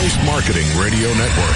Voice Marketing Radio Network.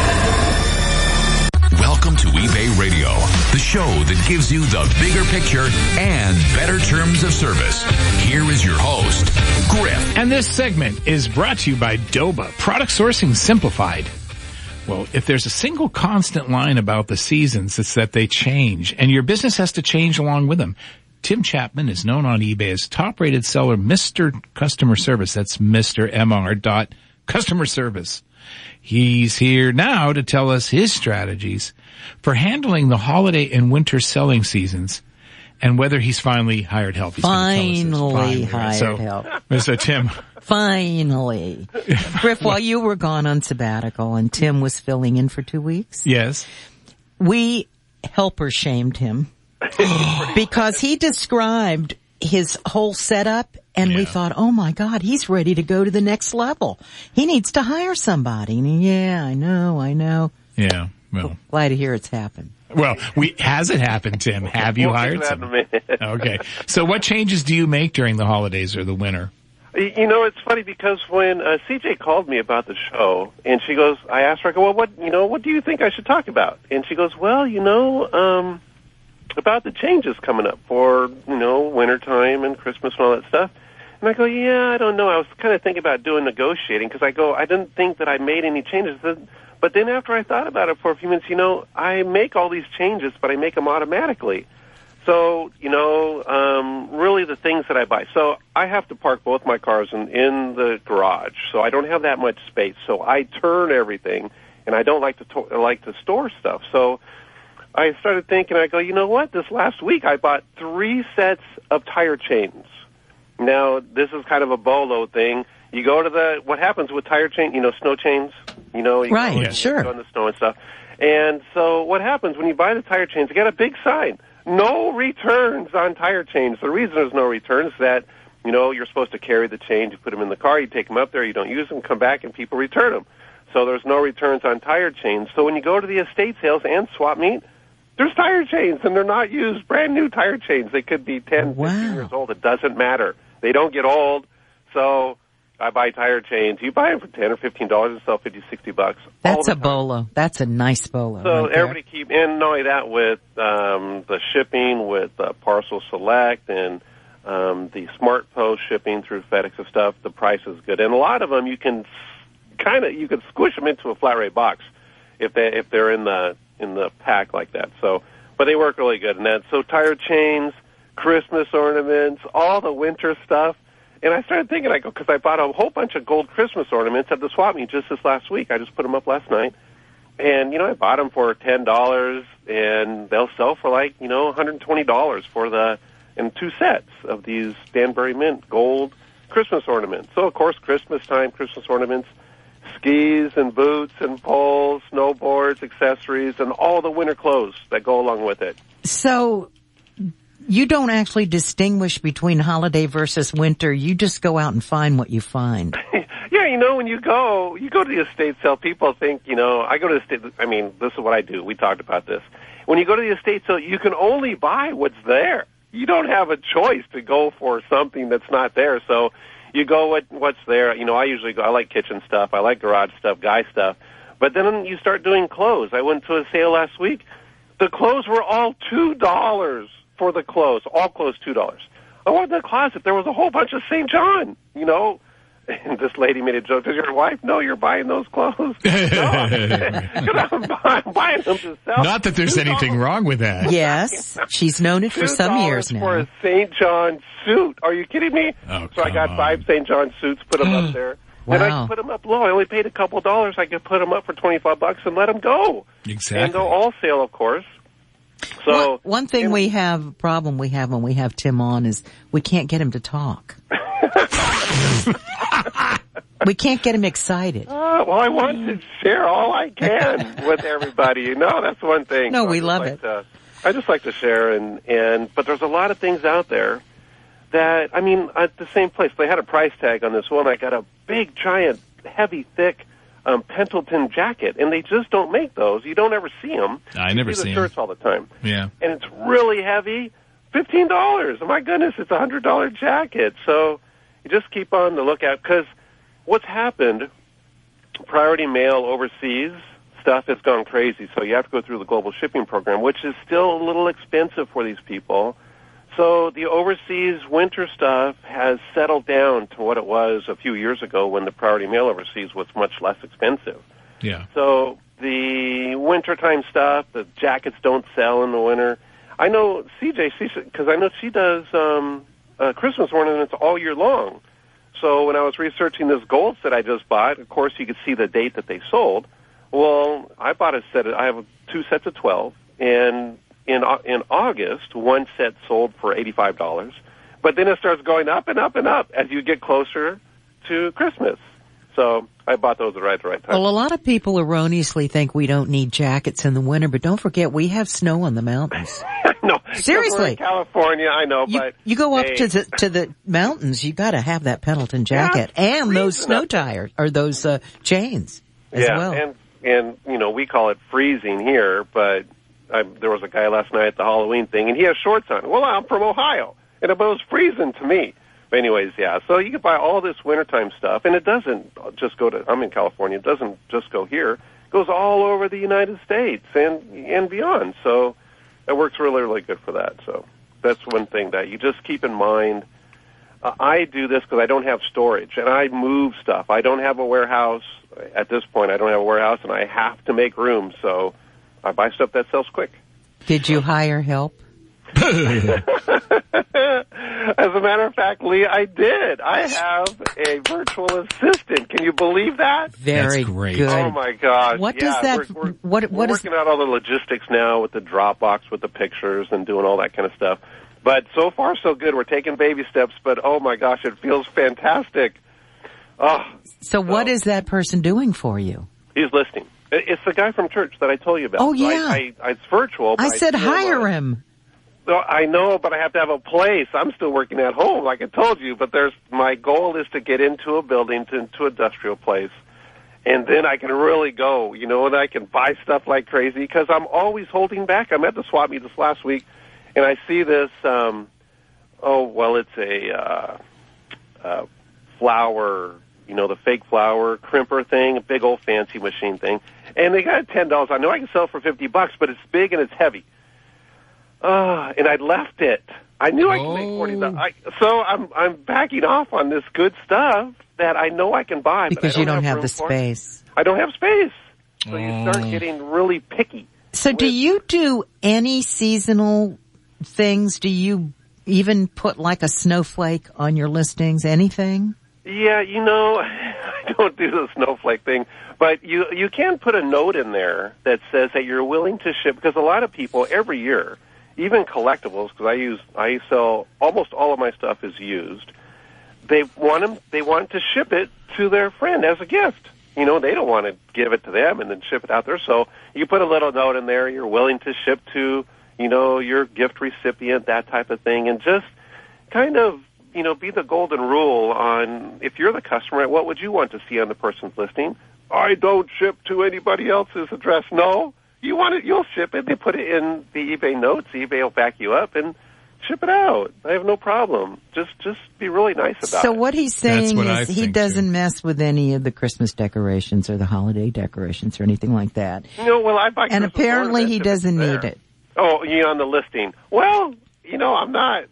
Welcome to eBay Radio, the show that gives you the bigger picture and better terms of service. Here is your host, Griff. And this segment is brought to you by Doba, Product Sourcing Simplified. Well, if there's a single constant line about the seasons, it's that they change, and your business has to change along with them. Tim Chapman is known on eBay as top-rated seller, Mr. Customer Service. That's Mr. MR. Customer Service. He's here now to tell us his strategies for handling the holiday and winter selling seasons and whether he's finally hired help. He's Finally hired help. Mr. Tim. Finally. Griff, while you were gone on sabbatical and Tim was filling in for 2 weeks. Yes. We helper shamed him because he described his whole setup and we thought, oh my God, he's ready to go to the next level. He needs to hire somebody. And I know. Yeah. Well, glad to hear it's happened. Well, has it happened, Tim? Have you hired someone? Okay. So what changes do you make during the holidays or the winter? You know, it's funny because when CJ called me about the show, and she goes, I asked her, I go, well, what do you think I should talk about? And she goes, well, about the changes coming up for, wintertime and Christmas and all that stuff. And I go, I don't know. I was kind of thinking about doing negotiating because I didn't think that I made any changes. But then after I thought about it for a few minutes, I make all these changes, but I make them automatically. So, really the things that I buy. So I have to park both my cars in the garage, so I don't have that much space. So I turn everything, and I don't like to store stuff. So I started thinking, I go, you know what? This last week I bought 3 sets of tire chains. Now, this is kind of a bolo thing. You go to what happens with tire chain, snow chains, right, sure. Go in the snow and stuff. And so what happens when you buy the tire chains, you get a big sign. No returns on tire chains. The reason there's no returns is that, you're supposed to carry the chains, you put them in the car, you take them up there, you don't use them, come back, and people return them. So there's no returns on tire chains. So when you go to the estate sales and swap meet, there's tire chains, and they're not used, brand new tire chains. They could be 10, 15 years old. It doesn't matter. They don't get old. So I buy tire chains. You buy them for $10 or $15 and sell $50, $60. That's a bolo. That's a nice bolo. So right everybody and not only that, with the shipping, with Parcel Select and the Smart Post shipping through FedEx and stuff, the price is good. And a lot of them you can squish them into a flat rate box if they're in the pack like that. So, but they work really good. And so tire chains, Christmas ornaments, all the winter stuff. And I started thinking, because I bought a whole bunch of gold Christmas ornaments at the swap meet just this last week. I just put them up last night. And, I bought them for $10, and they'll sell for $120 in 2 sets of these Danbury Mint gold Christmas ornaments. So, of course, Christmas time, Christmas ornaments, skis and boots and poles, snowboards, accessories, and all the winter clothes that go along with it. So you don't actually distinguish between holiday versus winter. You just go out and find what you find. Yeah, when you go to the estate sale, people think, I go to the estate, this is what I do. We talked about this. When you go to the estate sale, you can only buy what's there. You don't have a choice to go for something that's not there. So you go what's there. I usually go, I like kitchen stuff. I like garage stuff, guy stuff. But then you start doing clothes. I went to a sale last week. The clothes were all $2 for the clothes. All clothes, $2. I went in the closet. There was a whole bunch of St. John, And this lady made a joke. Does your wife know you're buying those clothes? No. I'm buying them to sell. Not that there's anything wrong with that. Yes. She's known it for some years now. $2 for a St. John suit. Are you kidding me? Oh, so I got 5 St. John suits, put them up there. Wow. And I could put them up low. I only paid a couple $. I could put them up for $25 and let them go. Exactly. And go all sale, of course. So one thing problem we have when we have Tim on is we can't get him to talk. We can't get him excited. Well, I want to share all I can with everybody. That's one thing. No, we love it. I just like to share, but there's a lot of things out there that, at the same place, they had a price tag on this one. I got a big, giant, heavy, thick Pendleton jacket, and they just don't make those. You don't ever see them. I never see the them. shirts all the time. Yeah. And it's really heavy. $15. Oh, my goodness, it's a $100 jacket. So you just keep on the lookout, because what's happened priority mail overseas stuff has gone crazy, so you have to go through the global shipping program, which is still a little expensive for these people. So the overseas winter stuff has settled down to what it was a few years ago when the priority mail overseas was much less expensive. Yeah. So the wintertime stuff, the jackets don't sell in the winter. I know CJ, because I know she does Christmas ornaments all year long. So when I was researching this gold set I just bought, of course you could see the date that they sold. Well, I bought a set. I have 2 sets of 12, and in August, one set sold for $85. But then it starts going up and up and up as you get closer to Christmas. So I bought those at the right time. Well, a lot of people erroneously think we don't need jackets in the winter, but don't forget we have snow on the mountains. No, seriously, we're in California, I know, but you go up to the mountains, you got to have that Pendleton jacket and those snow tires or those chains as well. And you know, we call it freezing here, but there was a guy last night at the Halloween thing, and he has shorts on. Well, I'm from Ohio, and it was freezing to me. But anyways, yeah, so you can buy all this wintertime stuff, and it doesn't just go to, I'm in California, it doesn't just go here. It goes all over the United States and beyond. So it works really, really good for that. So that's one thing that you just keep in mind. I do this because I don't have storage, and I move stuff. I don't have a warehouse. At this point, I don't have a warehouse, and I have to make room, so I buy stuff that sells quick. Did you hire help? As a matter of fact, Lee, I did. I have a virtual assistant. Can you believe that? Very great. Good. Oh my gosh! What does that? We're what working out all the logistics now with the Dropbox, with the pictures, and doing all that kind of stuff. But so far, so good. We're taking baby steps. But oh my gosh, it feels fantastic. Oh. So what is that person doing for you? He's listening. It's the guy from church that I told you about. Oh yeah. So it's virtual. But I said hire him. So I know, but I have to have a place. I'm still working at home, like I told you. But my goal is to get into a building, into an industrial place, and then I can really go, you know, and I can buy stuff like crazy because I'm always holding back. I'm at the swap meet this last week, and I see this. It's a flower, you know, the fake flower crimper thing, a big old fancy machine thing, and they got $10. I know I can sell it for $50, but it's big and it's heavy. And I left it. I knew I could make $40. So I'm backing off on this good stuff that I know I can buy. Because but you don't have the space. I don't have space. So you start getting really picky. So do you do any seasonal things? Do you even put like a snowflake on your listings? Anything? Yeah, you know, I don't do the snowflake thing. But you can put a note in there that says that you're willing to ship, because a lot of people every year, even collectibles, because I sell almost all of my stuff is used. They want to ship it to their friend as a gift. You know, they don't want to give it to them and then ship it out there. So you put a little note in there. You're willing to ship to, you know, your gift recipient, that type of thing, and just kind of, you know, be the golden rule on if you're the customer. What would you want to see on the person's listing? I don't ship to anybody else's address. No. You want it, you'll ship it. They put it in the eBay notes. eBay will back you up and ship it out. I have no problem. Just be really nice about it. So what he's saying is he doesn't too. mess with any of the Christmas decorations or the holiday decorations or anything like that. No, well, I buy and Christmas apparently he doesn't need it. Oh, you on the listing. Well, you know, I'm not.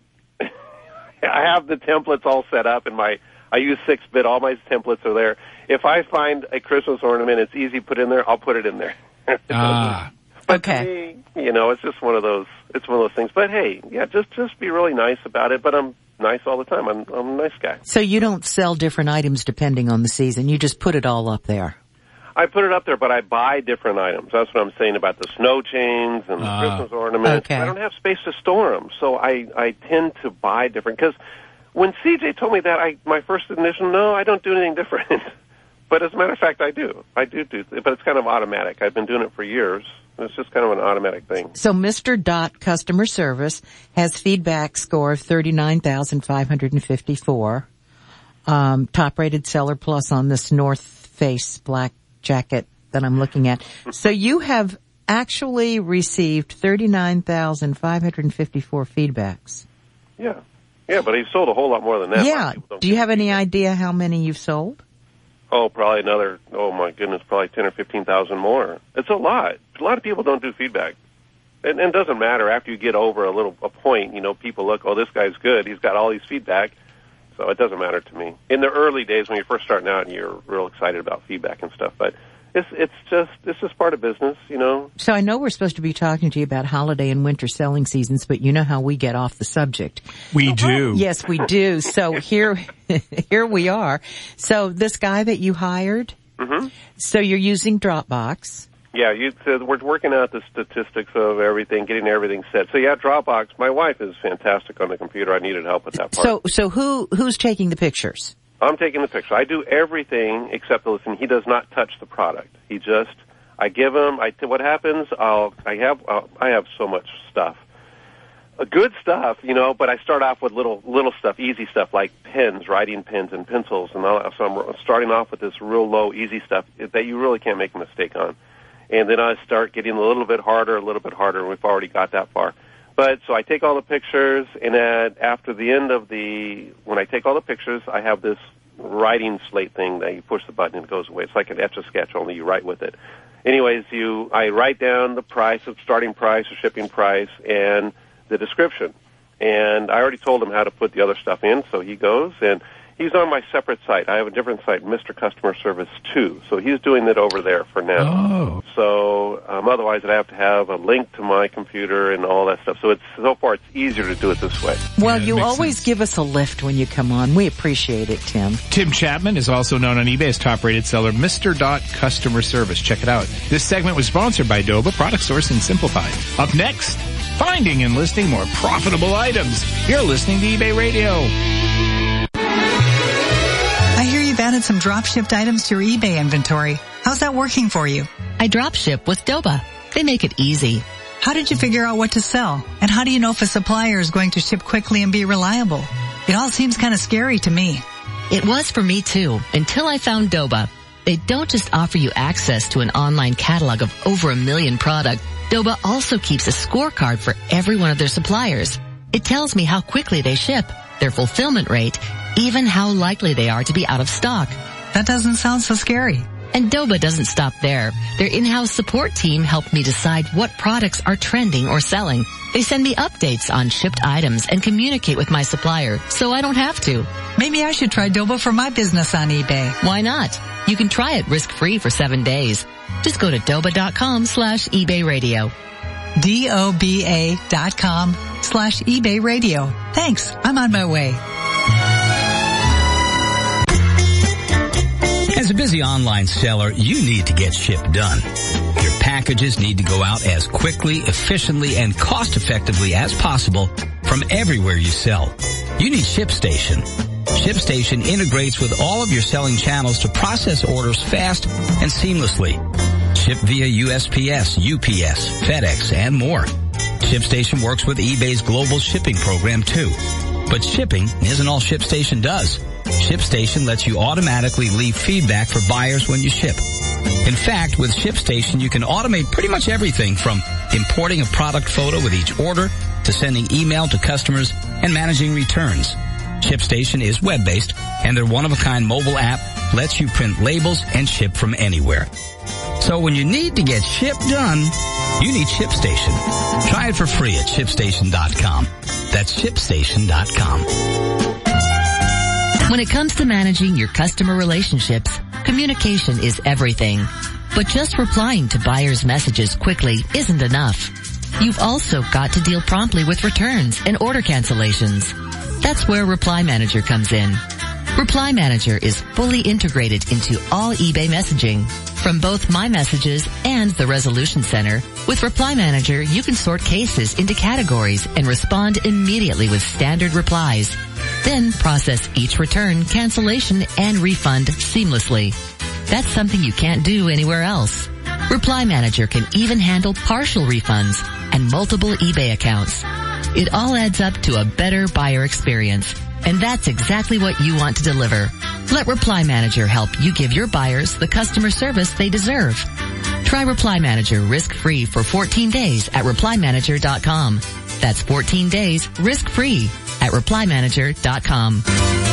I have the templates all set up in I use 6-bit. All my templates are there. If I find a Christmas ornament, it's easy to put in there, I'll put it in there. But okay. To me, you know, it's just one of those. It's one of those things. But hey, yeah, just be really nice about it. But I'm nice all the time. I'm a nice guy. So you don't sell different items depending on the season. You just put it all up there. I put it up there, but I buy different items. That's what I'm saying about the snow chains and the Christmas ornaments. Okay. I don't have space to store them, so I tend to buy different. Because when CJ told me that, my first initial, no, I don't do anything different. But as a matter of fact, I do. I do, but it's kind of automatic. I've been doing it for years. It's just kind of an automatic thing. So Mr. Dot Customer Service has feedback score of 39,554. Top rated seller plus on this North Face black jacket that I'm looking at. So you have actually received 39,554 feedbacks. Yeah. Yeah, but he sold a whole lot more than that. Yeah. Do you have any idea how many you've sold? Oh, probably another, oh my goodness, probably 10 or 15,000 more. It's a lot. A lot of people don't do feedback. And it doesn't matter after you get over a point, people look, oh, this guy's good. He's got all these feedback. So it doesn't matter to me. In the early days when you're first starting out and you're real excited about feedback and stuff, but it's just part of business, So I know we're supposed to be talking to you about holiday and winter selling seasons, but you know how we get off the subject. We do. Yes, we do. So here we are. So this guy that you hired, so you're using Dropbox. Yeah, we're working out the statistics of everything, getting everything set. So yeah, Dropbox. My wife is fantastic on the computer. I needed help with that part. So who's taking the pictures? I'm taking the picture. I do everything except listen. He does not touch the product. I give him. What happens? I have so much stuff, good stuff, But I start off with little stuff, easy stuff like pens, writing pens, and pencils, and all that. So I'm starting off with this real low, easy stuff that you really can't make a mistake on. And then I start getting a little bit harder, and we've already got that far. But so I take all the pictures, and then after the end of when I take all the pictures, I have this writing slate thing that you push the button and it goes away. It's like an Etch-a-Sketch, only you write with it. Anyways, I write down the price, the starting price, the shipping price, and the description. And I already told him how to put the other stuff in, so he goes, and he's on my separate site. I have a different site, Mr. Customer Service 2. So he's doing it over there for now. Oh. So otherwise I'd have to have a link to my computer and all that stuff. So so far it's easier to do it this way. Well, you always give us a lift when you come on. We appreciate it, Tim. Tim Chapman is also known on eBay as top-rated seller Mr. Customer Service. Check it out. This segment was sponsored by Doba, Product Sourcing Simplified. Up next, finding and listing more profitable items. You're listening to eBay Radio. I hear you've added some drop-shipped items to your eBay inventory. How's that working for you? I drop ship with Doba. They make it easy. How did you figure out what to sell? And how do you know if a supplier is going to ship quickly and be reliable? It all seems kind of scary to me. It was for me too, until I found Doba. They don't just offer you access to an online catalog of over 1 million products. Doba also keeps a scorecard for every one of their suppliers. It tells me how quickly they ship, their fulfillment rate, even how likely they are to be out of stock. That doesn't sound so scary. And Doba doesn't stop there. Their in-house support team helped me decide what products are trending or selling. They send me updates on shipped items and communicate with my supplier, so I don't have to. Maybe I should try Doba for my business on eBay. Why not? You can try it risk-free for 7 days. Just go to doba.com/eBay Radio. DOBA.com/eBay Radio. Thanks. I'm on my way. As a busy online seller, you need to get shipped done. Your packages need to go out as quickly, efficiently, and cost-effectively as possible from everywhere you sell. You need ShipStation. ShipStation integrates with all of your selling channels to process orders fast and seamlessly. Ship via USPS, UPS, FedEx, and more. ShipStation works with eBay's global shipping program too. But shipping isn't all ShipStation does. ShipStation lets you automatically leave feedback for buyers when you ship. In fact, with ShipStation, you can automate pretty much everything from importing a product photo with each order to sending email to customers and managing returns. ShipStation is web-based, and their one-of-a-kind mobile app lets you print labels and ship from anywhere. So when you need to get shipped done, you need ShipStation. Try it for free at ShipStation.com. That's ShipStation.com. When it comes to managing your customer relationships, communication is everything. But just replying to buyers' messages quickly isn't enough. You've also got to deal promptly with returns and order cancellations. That's where Reply Manager comes in. Reply Manager is fully integrated into all eBay messaging. From both My Messages and the Resolution Center, with Reply Manager, you can sort cases into categories and respond immediately with standard replies. Then process each return, cancellation, and refund seamlessly. That's something you can't do anywhere else. Reply Manager can even handle partial refunds and multiple eBay accounts. It all adds up to a better buyer experience. And that's exactly what you want to deliver. Let Reply Manager help you give your buyers the customer service they deserve. Try Reply Manager risk-free for 14 days at ReplyManager.com. That's 14 days risk-free at ReplyManager.com.